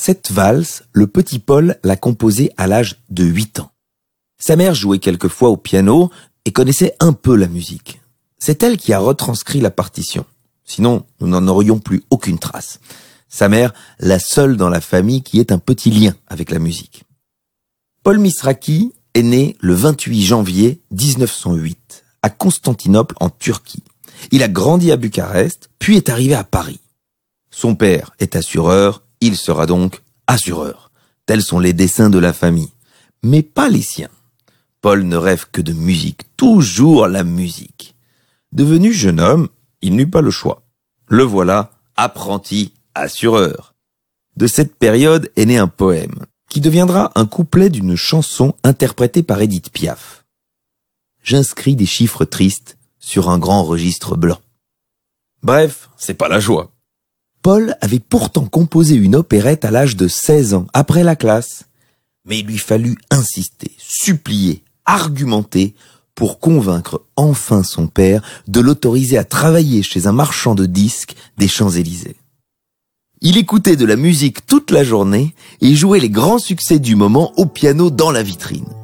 Cette valse, le petit Paul l'a composée à l'âge de 8 ans. Sa mère jouait quelquefois au piano et connaissait un peu la musique. C'est elle qui a retranscrit la partition. Sinon, nous n'en aurions plus aucune trace. Sa mère, la seule dans la famille qui ait un petit lien avec la musique. Paul Misraki est né le 28 janvier 1908 à Constantinople en Turquie. Il a grandi à Bucarest, puis est arrivé à Paris. Son père est assureur, il sera donc assureur. Tels sont les desseins de la famille, mais pas les siens. Paul ne rêve que de musique, toujours la musique. Devenu jeune homme, il n'eut pas le choix. Le voilà, apprenti assureur. De cette période est né un poème, qui deviendra un couplet d'une chanson interprétée par Édith Piaf. J'inscris des chiffres tristes sur un grand registre blanc. Bref, c'est pas la joie. Paul avait pourtant composé une opérette à l'âge de 16 ans, après la classe. Mais il lui fallut insister, supplier, argumenter pour convaincre enfin son père de l'autoriser à travailler chez un marchand de disques des Champs-Élysées. Il écoutait de la musique toute la journée et jouait les grands succès du moment au piano dans la vitrine.